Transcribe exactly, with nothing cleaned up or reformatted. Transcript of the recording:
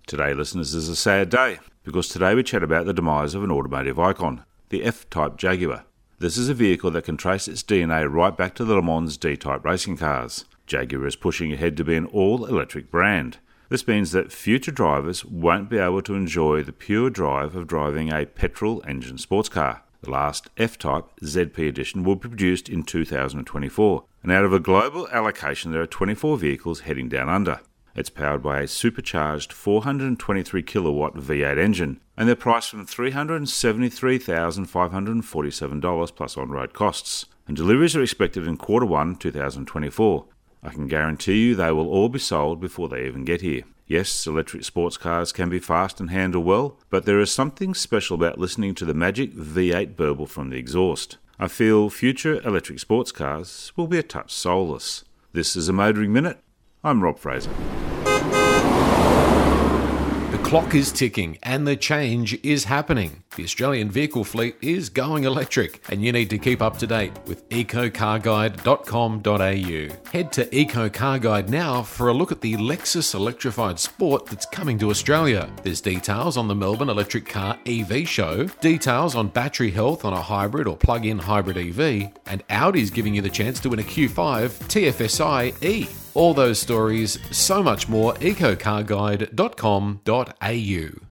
Today, listeners, is a sad day because today we chat about the demise of an automotive icon, the F-Type Jaguar. This is a vehicle that can trace its D N A right back to the Le Mans D-Type racing cars. Jaguar is pushing ahead to be an all-electric brand. This means that future drivers won't be able to enjoy the pure drive of driving a petrol-engine sports car. The last F-Type Z P edition will be produced in two thousand twenty-four, and out of a global allocation there are twenty-four vehicles heading down under. It's powered by a supercharged four hundred twenty-three kilowatt V eight engine, and they're priced from three hundred seventy-three thousand five hundred forty-seven dollars plus on-road costs, and deliveries are expected in quarter one two thousand twenty-four. I can guarantee you they will all be sold before they even get here. Yes, electric sports cars can be fast and handle well, but there is something special about listening to the magic V eight burble from the exhaust. I feel future electric sports cars will be a touch soulless. This is a Motoring Minute. I'm Rob Fraser. The clock is ticking and the change is happening. The Australian vehicle fleet is going electric and you need to keep up to date with eco car guide dot com dot a u. Head to EcoCarGuide now for a look at the Lexus electrified sport that's coming to Australia. There's details on the Melbourne Electric Car E V show, details on battery health on a hybrid or plug-in hybrid E V, and Audi's giving you the chance to win a Q five T F S I E. All those stories, so much more, eco car guide dot com dot a u.